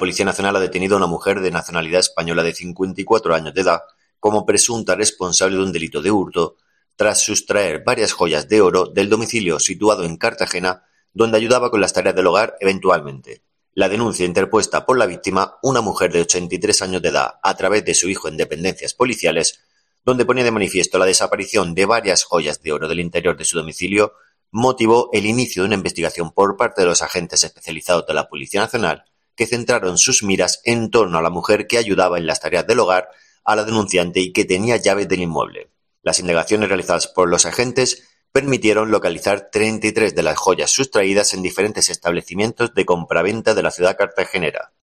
Policía Nacional ha detenido a una mujer de nacionalidad española de 54 años de edad como presunta responsable de un delito de hurto tras sustraer varias joyas de oro del domicilio situado en Cartagena, donde ayudaba con las tareas del hogar eventualmente. La denuncia interpuesta por la víctima, una mujer de 83 años de edad, a través de su hijo en dependencias policiales, donde ponía de manifiesto la desaparición de varias joyas de oro del interior de su domicilio, motivó el inicio de una investigación por parte de los agentes especializados de la Policía Nacional, que centraron sus miras en torno a la mujer que ayudaba en las tareas del hogar a la denunciante y que tenía llaves del inmueble. Las indagaciones realizadas por los agentes permitieron localizar 33 de las joyas sustraídas en diferentes establecimientos de compraventa de la ciudad cartagenera.